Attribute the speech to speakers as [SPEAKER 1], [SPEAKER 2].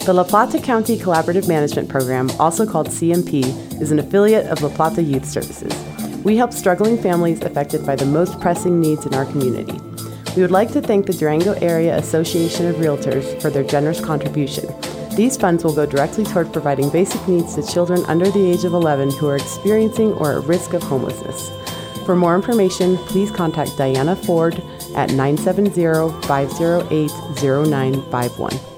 [SPEAKER 1] The La Plata County Collaborative Management Program, also called CMP, is an affiliate of La Plata Youth Services. We help struggling families affected by the most pressing needs in our community. We would like to thank the Durango Area Association of Realtors for their generous contribution. These funds will go directly toward providing basic needs to children under the age of 11 who are experiencing or at risk of homelessness. For more information, please contact Diana Ford at 970-508-0951.